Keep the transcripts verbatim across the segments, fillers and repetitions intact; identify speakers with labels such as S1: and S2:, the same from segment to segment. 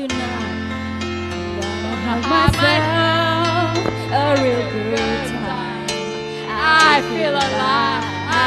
S1: now. I'm gonna have myself a real good time. I feel alive,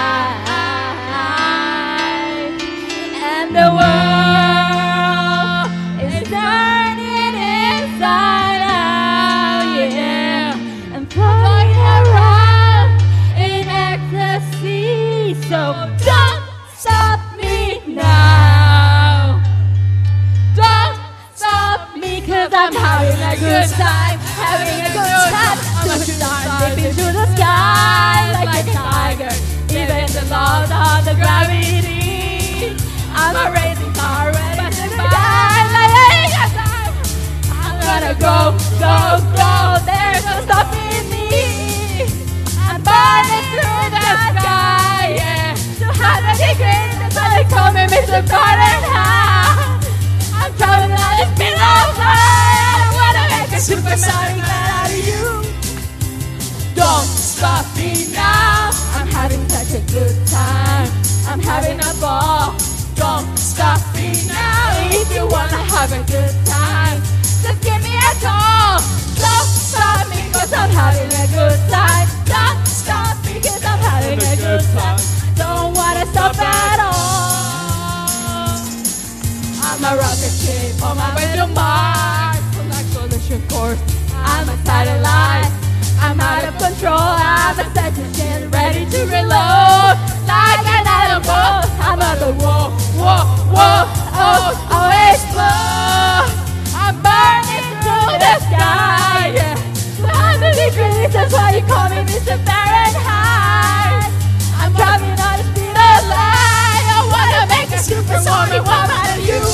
S1: and the world is turning inside out, yeah, and floating around in ecstasy. So don't stop me now. Don't stop me, cause I'm having a good time, having a good time. Pushing on, leaping through the sky like a tiger, even the laws of the gravity. I'm a racing car ready to die like a time. I'm gonna go, go, go, there's no stopping me. I'm burning through the sky, yeah. two hundred degrees, that's why they call me Mister Fahrenheit. I'm traveling on the speed of light. I wanna make a supersonic man out of you. Don't stop me now. I'm having such a good time. I'm having a ball. Don't stop me now. If you wanna have a good time, just give me a call. Don't stop me, cause I'm having a good time. Don't stop me, cause I'm having a good time. Don't wanna stop at all. I'm a rocket ship on my way to Mars. On that collision course, I'm a satellite. I'm out of control, I'm a statistician, ready to reload like an animal. I'm on the whoa, whoa, whoa, oh, oh, explode. I'm burning through the sky, yeah. two hundred degrees, that's why you call me Mister Fahrenheit. I'm driving on the speed of light. I wanna make a supersonic woman out of you.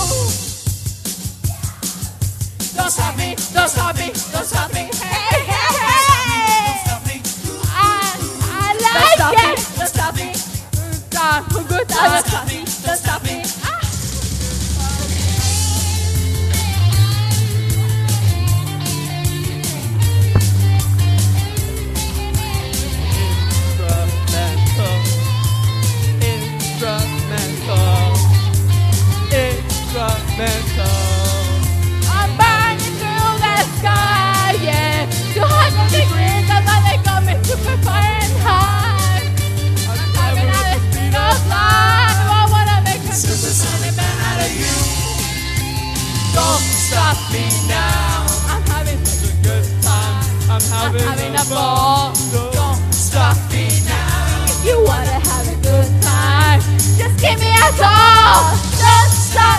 S1: Don't stop me, don't stop me, don't stop me, hey, hey, hey. Don't stop me, don't stop me, don't stop me, don't stop me.
S2: Instrumental, instrumental.
S1: I'm burning through the sky, yeah. two hundred degrees, that's why they call me Super Fahrenheit. I'm driving at the speed of light. I wanna make a supersonic man out of you. Don't stop me now. I'm having such a good time.
S2: I'm having,
S1: I'm having a ball.
S2: Don't,
S1: Don't stop me now. If you wanna have a good time, just give me a call. Don't stop